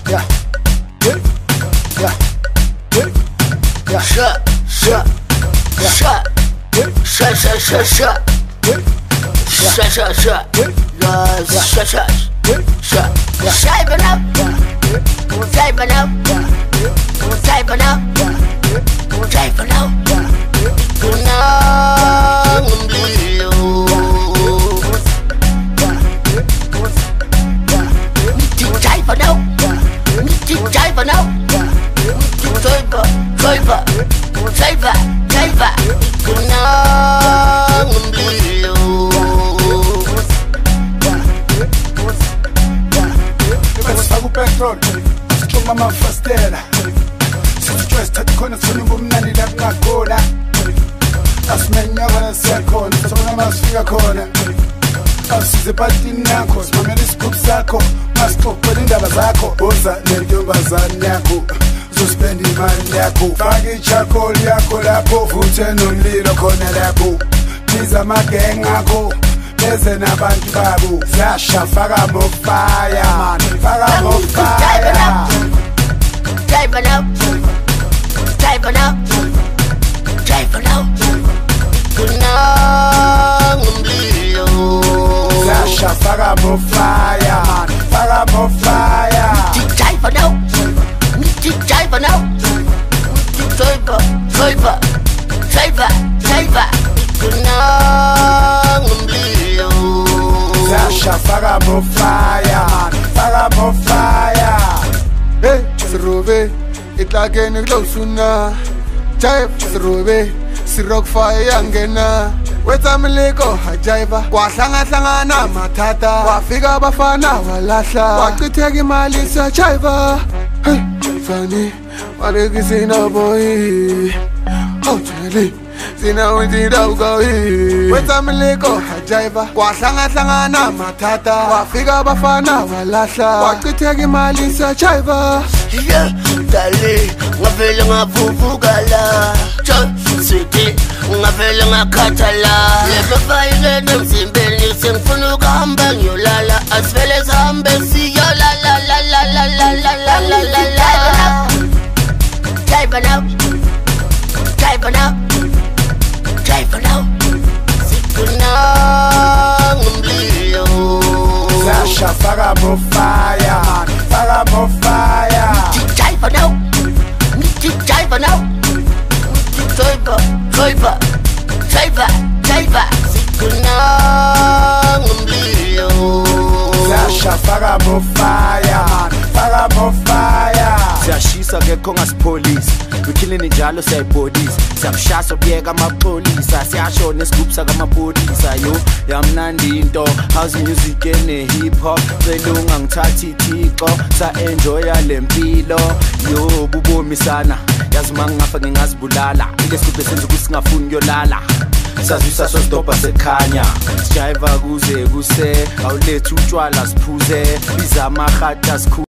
yeah, yeah, yeah, yeah, shut, shut, shut, shut, shut, shut, shut, shut, shut, shut, shut, shut, shut, shaven up, shaven up, shaven up, shaven up, kunang umlilo, shaven up, shaven up, shaven, shaven, shaven, kunang umlilo. Petrol, sichuma amafastela sithi sithatha khona sifuna ubumnandi la kungakhona asimenyakana siyakhona sona masifika khona asize patini yakho simamela isigubhu sakho masixoxela indaba zakho uza nentombazane yakho uzosipenda imali yakho faka ichakoli yakho lapho vuthe nomlilo khona lapho biza amageng akho beze nabantu babo zasha faka mofire man faka mofire Driving up, driving up, driving up, kunang umlilo. Zasha faka mofire man faka mofire. Driving up, driving up, driver, kunang umlilo. Zasha faka mofire man faka mofire. Hey, Sirobe, itlageni kulosuna. Jive, Sirobe, Sirok fire angena. Wetamiliko hajaiva, kwahlanga matata. Wafika bafana walahla, wachitheka imali siyajiva. Hey, Fani, walekisina boy. Oh, Charlie. Sina wenzida ugawi wetamiliko hajaiva kwahlanga matata wafika bafana walahla wachitheka imali siyajiva yeah dale ngavele ngavuvukala sweetie ngavele ngakhathala lebafayile nemzimbeni sengifuna ukuhamba ngiyolala asivele sihambe siyolala la la la la la la la la la driving up driving up driving out, kunang umlilo. Zasha faka mofire man, faka mofire. Driving out, driving out, driver, kunang umlilo. Zasha faka mofire man, faka mofire. Siyashisa kekho ngasipholisi wikilini njalo siyayibhodisa siyakushasa kuyeka amapolisa siyashona isigubhu sakamaphodisa yo yamnandi into house music ene hip hop cela ungangithathi ithixo sa-enjoya le mpilo yo bubomisana yazi uma ngingafa ngingazibulala ile sigubhu esenza ukuthi singafuni kuyolala sazwisa sositobha sekhanya sijayiva kuze kuse awulethe utshwala siphuze biza amahata